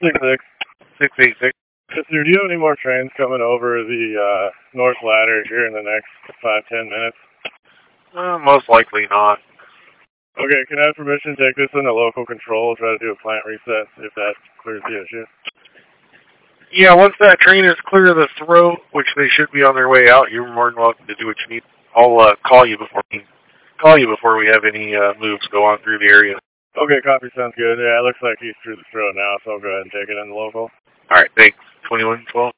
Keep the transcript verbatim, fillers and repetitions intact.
Six six. Six eight six. Yes, sir. Do you have any more trains coming over the uh, North Ladder here in the next five ten minutes? Uh, most likely not. Okay, can I have permission to take this into local control, try to do a plant reset, if that clears the issue? Yeah, once that train is clear of the throat, which they should be on their way out, you're more than welcome to do what you need. I'll uh, call you before we call you before we have any uh, moves go on through the area. Okay, copy, sounds good. Yeah, it looks like he's through the throat now, so I'll go ahead and take it in the local. All right, thanks. twenty-one twelve.